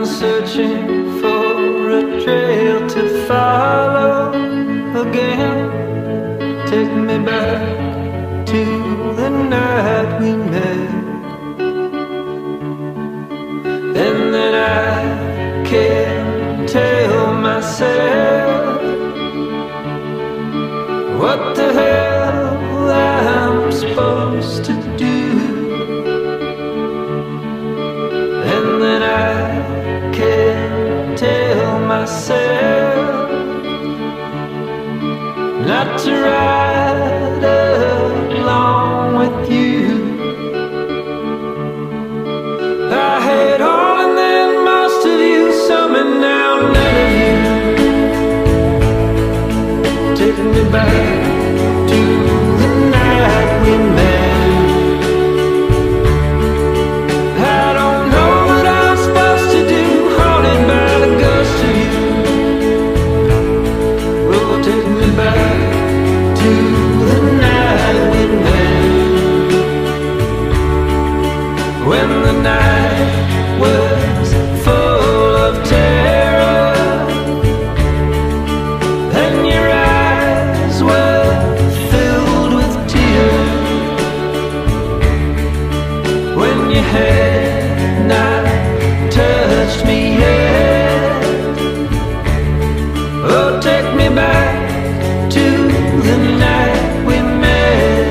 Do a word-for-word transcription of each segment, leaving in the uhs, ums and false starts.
searching for a trail to follow again. Take me back to the night we met, and then I can't tell myself what the hell I'm supposed to do. And then I can't tell myself not to ride along with you. I had all and then most of you, some and now none of you. Take me back to the night we met. I don't know what I'm supposed to do, haunted by the ghost of you. Oh, take me back to the night we met, when the night was full of terror and your eyes were filled with tears, when you had not touched me yet. Oh, take me back to the night we met.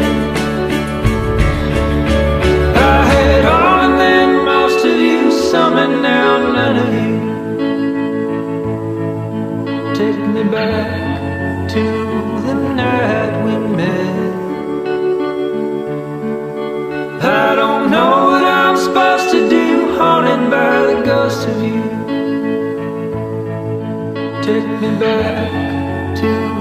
I had all and then most of you, some and now none of you. Take me back to the night we met. I don't know what I'm supposed to do, haunted by the ghost of you. Take me back to